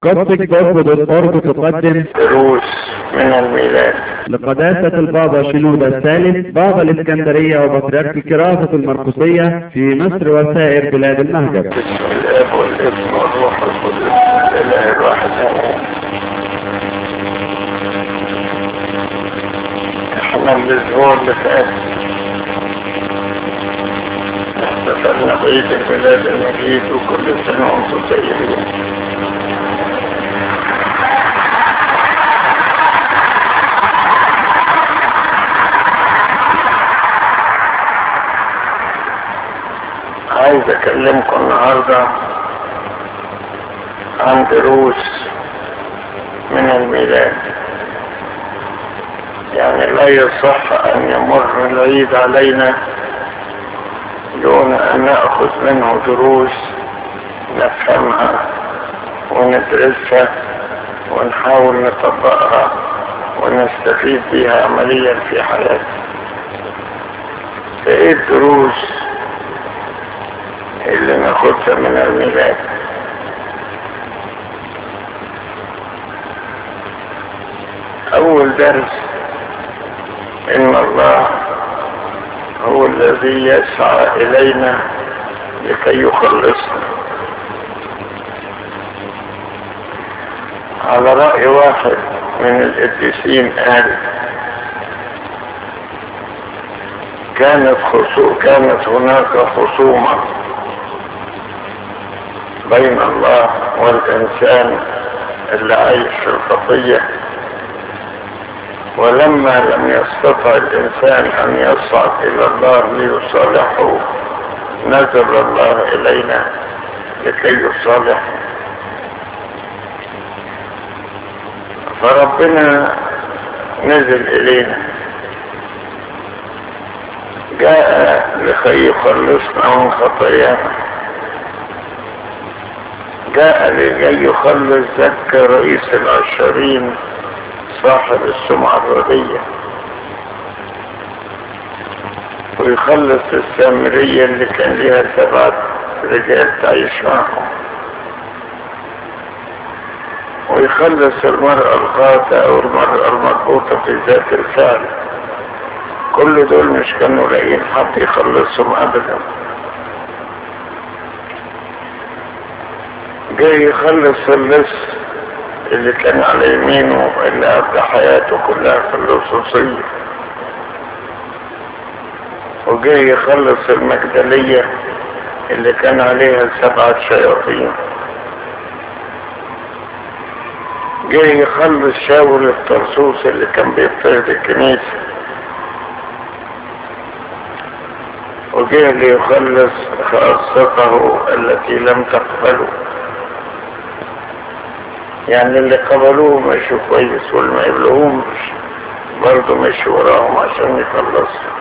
قصة.org تقدم دروس من الميلاد. لقداسة البابا شنودة الثالث بابا الإسكندرية وبطريرك الكراسة المرقسية في مصر وسائر بلاد المهجر. بسم الاب والابن والروح القدس الاله الواحد امين. احنا الاسبوع اللي فات احتفلنا بعيد الميلاد المجيد وكل سنه وانتم طيبين. عايز اكلمكم النهارده عن دروس من الميلاد. يعني لا يصح ان يمر العيد علينا دون ان ناخذ منه دروس نفهمها وندرسها ونحاول نطبقها ونستفيد بها عمليا في حياتنا. فايه الدروس اللي ناخدها من الميلاد؟ اول درس ان الله هو الذي يسعى الينا لكي يخلصنا. على رأي واحد من القديسين قال كانت هناك خصومة بين الله والإنسان اللي عايش في الخطية، ولما لم يستطع الإنسان أن يصعد إلى الله ليصالحه نزل الله إلينا لكي يصالحه. فربنا نزل إلينا، جاء لكي يخلصنا من خطايانا، جاء لكي يخلص زكا رئيس العشرين صاحب السمعة الردية، ويخلص السامرية اللي كان لها 7 رجال تعيش معهم، ويخلص المرأة الخاطئة والمرأة المربوطة في ذات الفعل. كل دول مش كانوا لاقيين حد يخلصهم ابدا. جاي يخلص اللص اللي كان على يمينه اللي قضى حياته كلها في اللصوصية، وجاي يخلص المجدلية اللي كان عليها 7 شياطين، جاي يخلص شاول الطرسوس اللي كان بيضطهد الكنيسة، وجاي ليخلص خاصته التي لم تقبله. يعني اللي قبلوه مشوا كويس، واللي ما قبلوهمش برضه مشوا وراهم عشان يخلصوا.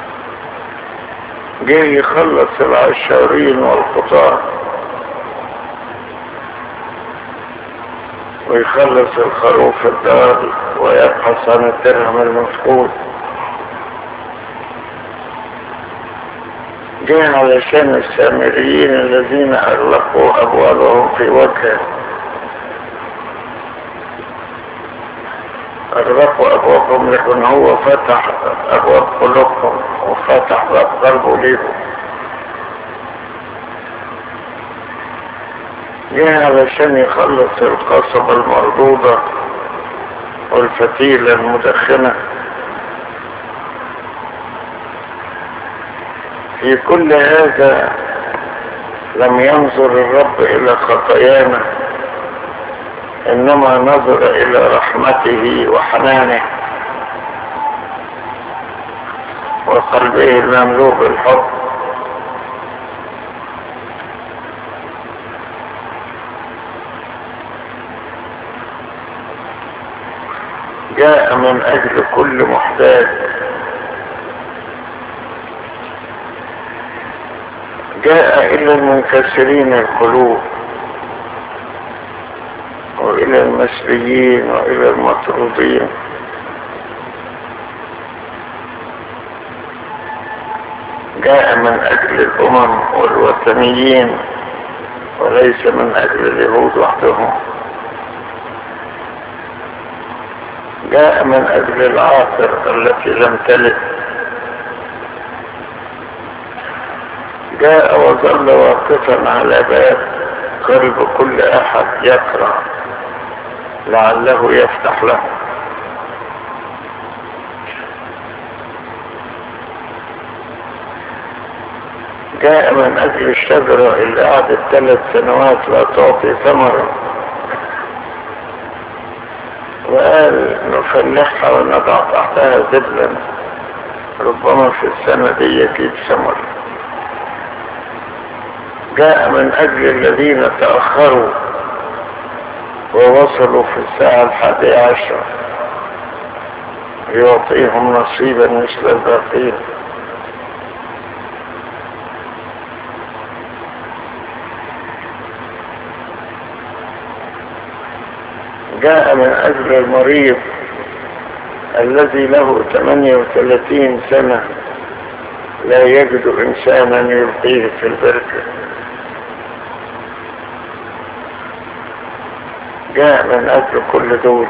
جاي يخلص العشارين والخطاة، ويخلص الخروف الضال ويبحث عن الدرهم المفقود. جاي علشان السامريين الذين أغلقوا أبوابهم في وجهه، أغلقوا أبوابهم لكن هو فتح أبواب قلوبهم وفتح باب قلبه ليهم. جاء علشان يخلص القصبة المردودة والفتيلة المدخنة. في كل هذا لم ينظر الرب إلى خطايانا، إنما نظر إلى رحمته وحنانه وقلبه المملوء بالحب. جاء من أجل كل محتاج، جاء إلى المنكسرين القلوب وإلى المسبيين وإلى المطرودين. جاء من أجل الأمم والوثنيين وليس من أجل اليهود وحدهم. جاء من أجل العاقر التي لم تلد، جاء وظل واقفا على باب قلب كل أحد يقرأ لعله يفتح له. جاء من أجل الشجرة اللي قعدت 3 سنوات لا تعطي ثمرا، وقال نفلحها ونضع تحتها زبلا ربما في السنة دي يجيب ثمر. جاء من أجل الذين تأخروا ووصلوا في الساعة 11 يعطيهم نصيبا مثل الباقين. جاء من أجل المريض الذي له 38 سنة لا يجد إنسانا يلقيه في البركة. جاء من أجل كل دول.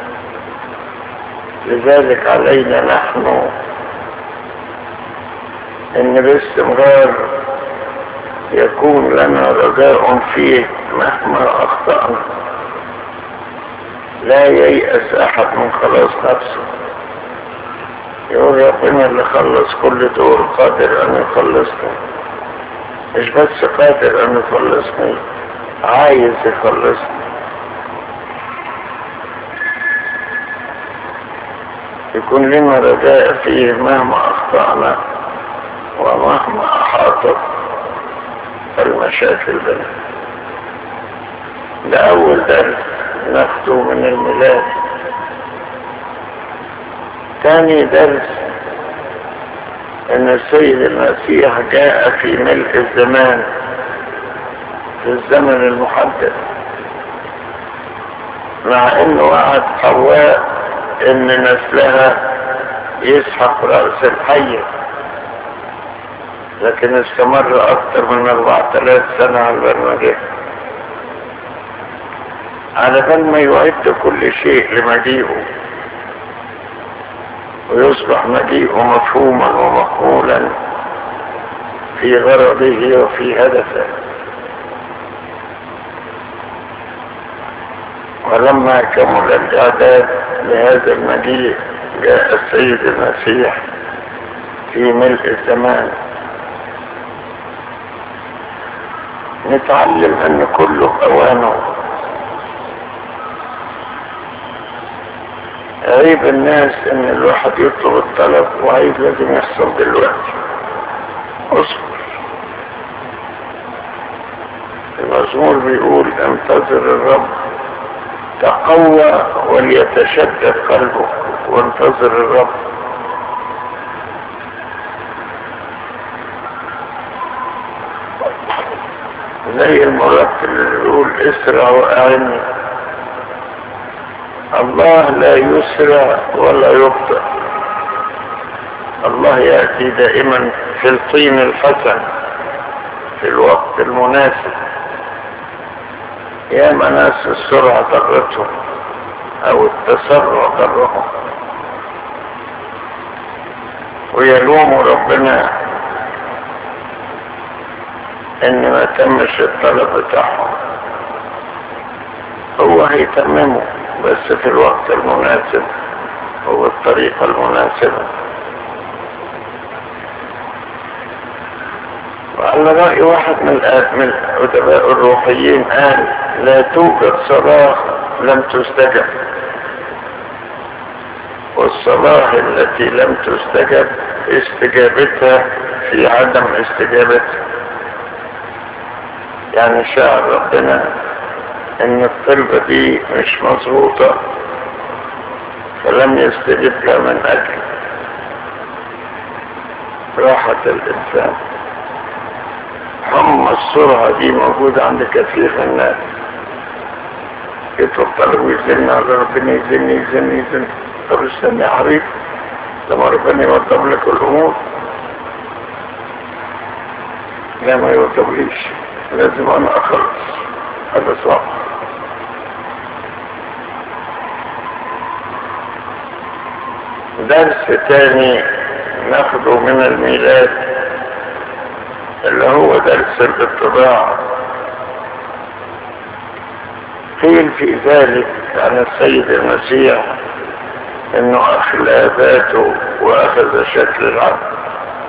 لذلك علينا نحن ان باستمرار يكون لنا رجاء فيه مهما اخطأنا. لا ييأس احد من خلاص نفسه. يقول ربنا اللي خلص كل دول قادر ان يخلصني، مش بس قادر ان يخلصني، عايز يخلصني. يكون لنا رجاء فيه مهما اخطأنا ومهما احاطت المشاكل بنا. ده اول درس ناخده من الميلاد. ثاني درس ان السيد المسيح جاء في ملء الزمان، في الزمن المحدد، مع انه وعد حواء ان نسلها يسحق رأس الحية، لكن استمر اكثر من 4000 سنة على البرمجة، على بال ما يعد كل شيء لمجيئه ويصبح مجيئه مفهوما ومقبولا في غرضه وفي هدفه. ولما كمل الاعداد لهذا المجيء جاء السيد المسيح في ملء الزمان. نتعلم ان كله اوانه. عيب الناس ان الواحد يطلب الطلب وعيب لازم يحصل دلوقتي. اصبر. المزمور بيقول انتظر الرب، تقوى وليتشدد قلبك وانتظر الرب. زي المرتل اللي بيقول اسرع واعني. الله لا يسرع ولا يبطئ. الله يأتي دائما في الطين الحسن في الوقت المناسب. يا ناس السرعة ضرتهم او التسرع ضرهم ويلوموا ربنا ان ما تمش الطلب بتاعهم. هو هيتممه بس في الوقت المناسب وبالطريقة المناسبة. وعلى رأي واحد من الأدباء الروحيين قال لا توجد صلاة لم تستجب، والصلاة التي لم تستجب استجابتها في عدم استجابتها. يعني شاء ربنا ان الطلبة دي مش مظبوطة فلم يستجب لها من اجل راحة الانسان. هم السرعة دي موجودة عند كثير من الناس. يطلب طلب ويزن على ربنا، يزن. طب استنى يا حبيبي لما ربنا يوضب لك الامور. لا ما يوضبليش، لازم انا اخلص. هذا صعب. درس تاني ناخده من الميلاد اللي هو درس الاتباع. قيل في ذلك عن السيد المسيح انه اخلى ذاته واخذ شكل العبد،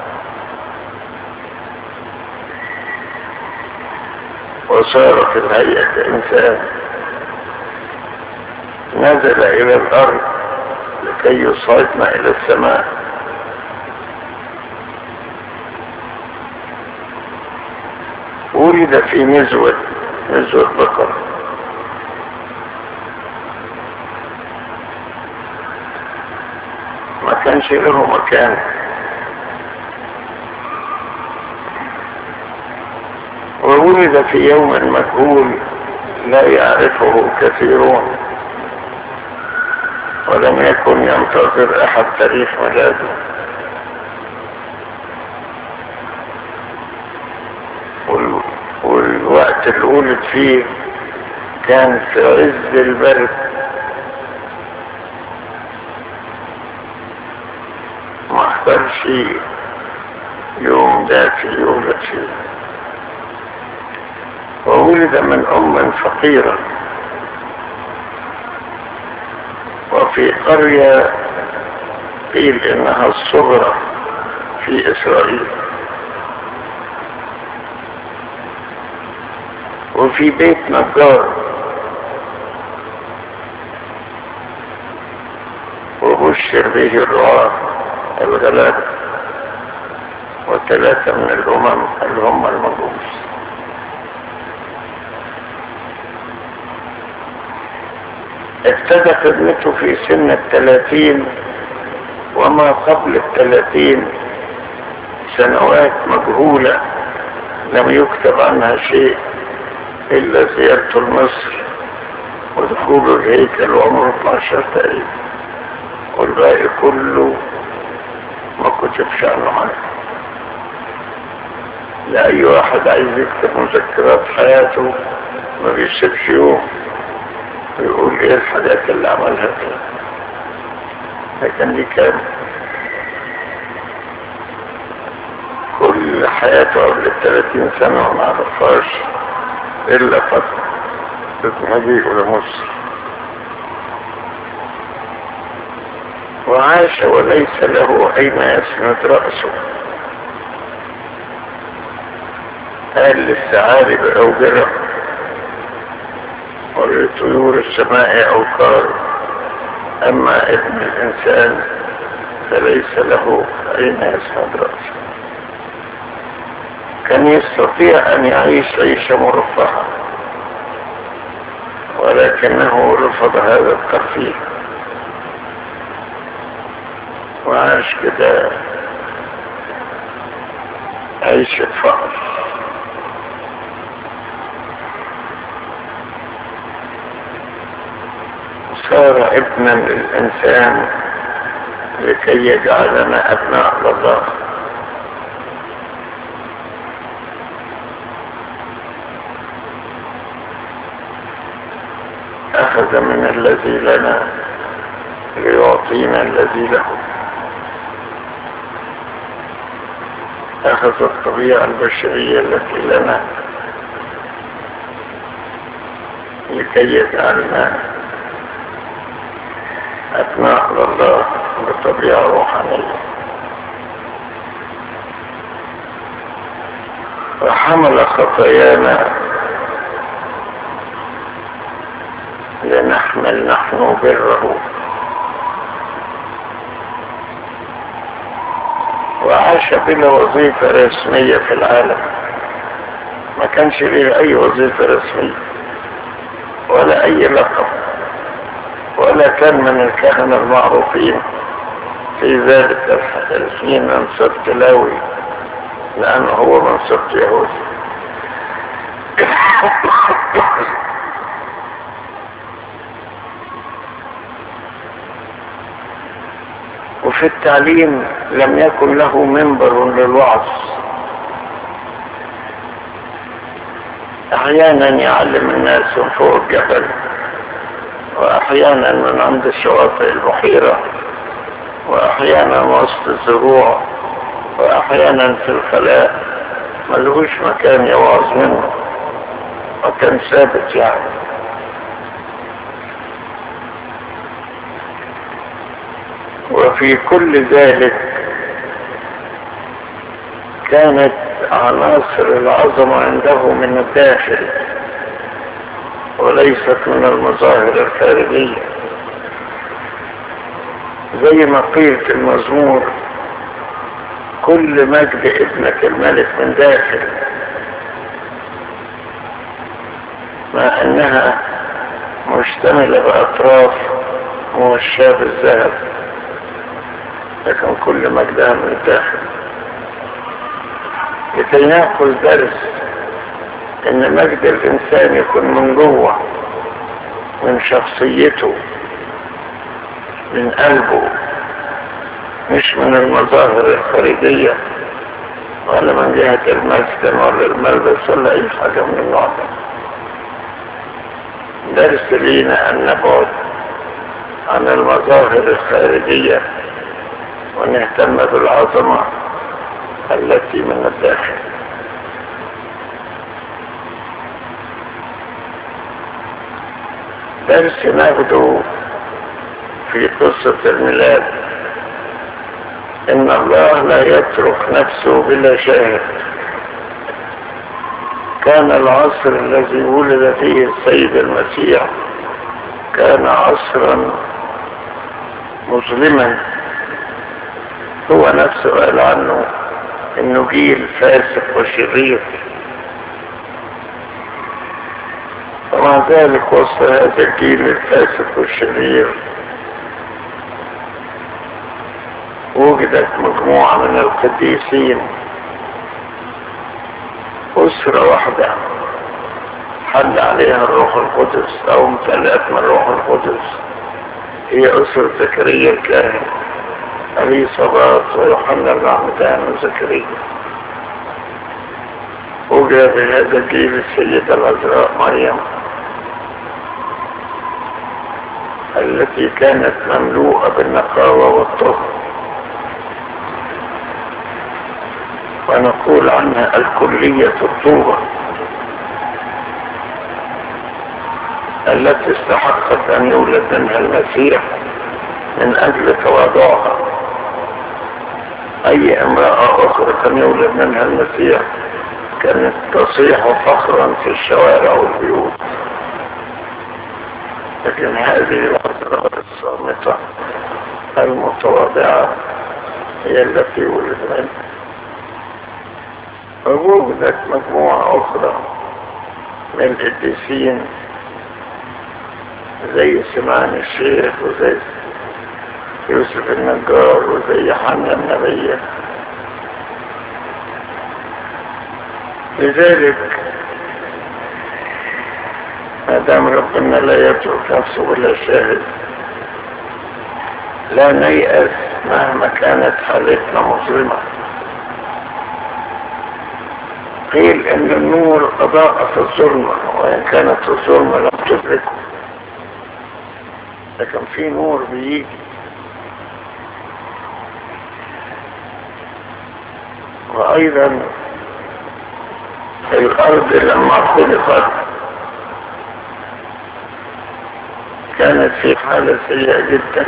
وصار في الهيئة كإنسان، نزل إلى الأرض لكي يصعدنا إلى السماء. ولد في نزوة بقر، ما كانش له مكان، وولد في يوم مجهول لا يعرفه كثيرون، ولم يكن ينتظر احد تاريخ ميلاده. والوقت اللي ولد فيه كان في عز البرد، ما اختارش يوم دافي يولد فيه. وولد من ام فقيرة وفي قرية قيل انها الصغرى في اسرائيل، وفي بيت نجار، وبشر به الرعاة الغلابة وثلاثة من الامم اللي هم المجوس. ابتدى خدمته في سن 30، وما قبل 30 سنوات مجهولة لم يكتب عنها شيء إلا زيارته لمصر ودخوله الهيكل وعمره 12 تقريبا، والباقي كله ما كتبش عنه حاجة. لأي واحد عايز يكتب مذكرات حياته ما بيسيبش يوم ويقول ايه الحاجات اللي عملها فيه، لكن دي كان كل حياته قبل 30 سنة وما عرفهاش إلا فترة مجيئه لمصر، وعاش وليس له أين يسند رأسه. قال للثعالب أوجرة ولطيور السماء أوقار، أما ابن الإنسان فليس له أين يسند رأسه. كان يستطيع أن يعيش عيشة مرفهة، ولكنه رفض هذا الترفيه وعاش كده عيشة فقر. صار ابنا للإنسان لكي يجعلنا أبناء الله. أخذ من الذي لنا ليعطينا الذي له. أخذ الطبيعة البشرية التي لنا لكي يجعلنا أبناء الله بطبيعة روحانية. وحمل خطايانا لنحمل نحن بره، وعاش بلا وظيفة رسمية في العالم، ما كانش ليه أي وظيفة رسمية ولا أي لقب، ولا كان من الكهنة المعروفين في ذلك الحين منصب تلاوي، لأنه هو منصب يهودي. وفي التعليم لم يكن له منبر للوعظ، احيانا يعلم الناس من فوق الجبل، واحيانا من عند شواطئ البحيرة وأحيانا وسط الزروع، وأحيانا في الخلاء، ملهوش مكان يوعظ منه، مكان ثابت يعني. وفي كل ذلك كانت عناصر العظمة عنده من الداخل وليست من المظاهر الخارجية، زي ما قيل في المزمور: كل مجد ابنك الملك من داخل، مع انها مشتملة باطراف موشاة بالذهب، لكن كل مجدها من الداخل، لكي نأخذ درس ان مجد الانسان يكون من جوه، من شخصيته، من قلبه، مش من المظاهر الخارجية ولا من جهة المسكن ولا الملبس ولا اي حاجة من النوع ده. درس لينا ان نبعد عن المظاهر الخارجية ونهتم بالعظمة التي من الداخل. درس ناخده في قصة الميلاد: إن الله لا يترك نفسه بلا شاهد. كان العصر الذي ولد فيه السيد المسيح كان عصرا مظلما، هو نفسه قال عنه إنه جيل فاسق وشرير، ومع ذلك وسط هذا الجيل الفاسق والشرير وجدت مجموعة من القديسين، أسرة واحدة حل عليها الروح القدس أو امتلأت من الروح القدس، هي أسرة زكريا الكاهن، أليصابات ويوحنا المعمدان وزكريا. وجد في هذا الجيل السيدة العذراء مريم التي كانت مملوءة بالنقاوة والطهر، ونقول عنها الكلية الطوبة التي استحقت أن يولد منها المسيح من أجل تواضعها. أي امرأة أخرى كان يولد منها المسيح كانت تصيح فخرا في الشوارع والبيوت، لكن هذه العذراء الصامتة المتواضعة هي التي ولد منها. ووجدت مجموعة أخرى من القديسين زي سمعان الشيخ وزي يوسف النجار وزي حنا النبية. لذلك ما دام ربنا لا يترك نفسه بلا شاهد، لا نيأس مهما كانت حالتنا مظلمة. قيل ان النور اضاءت الظلمة، وان كانت الظلمة لم تدركه، لكن في نور بيجي. وايضا الارض لما خلقت كانت في حالة سيئة جدا،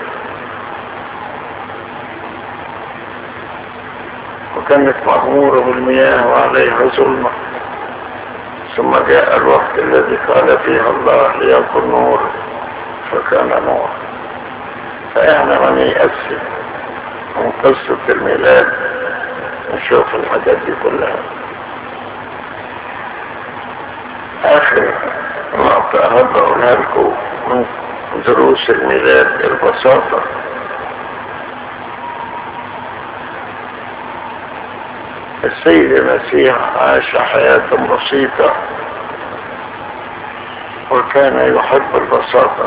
وكانت مغمورة بالمياه وعليها ظلمة، ثم جاء الوقت الذي قال فيه الله ليكن نور فكان نور. فإحنا ما نيأس من قصة الميلاد، نشوف الحاجات دي كلها. آخر نقطة أحب أقولها لكم من دروس الميلاد: البساطة. السيد المسيح عاش حياة بسيطة وكان يحب البساطة.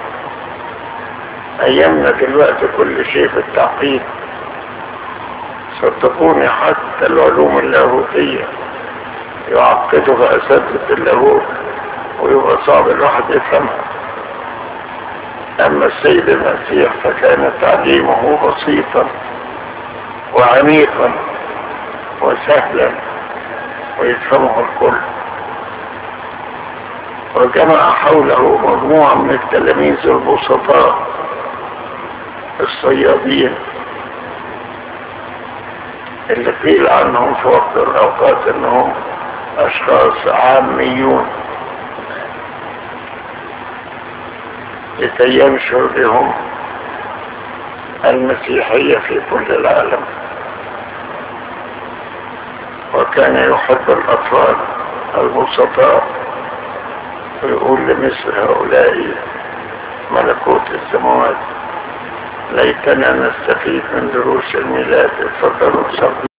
أيامنا دلوقتي كل شيء في التعقيد، صدقوني حتى العلوم اللاهوتية يعقدها أساتذة اللاهوت ويبقى صعب الواحد يفهمها. أما السيد المسيح فكان تعليمه بسيطا وعميقا وسهلا ويفهمه الكل، وجمع حوله مجموعة من التلاميذ البسطاء الصيادين اللي قيل عنهم في وقت الأوقات أنهم أشخاص عاميون، لكي ينشر بهم المسيحية في كل العالم. وكان يحب الأطفال البسطاء ويقول لمثل هؤلاء ملكوت السماوات. ليتنا نستفيد من دروس الميلاد. اتفضلوا صلوا.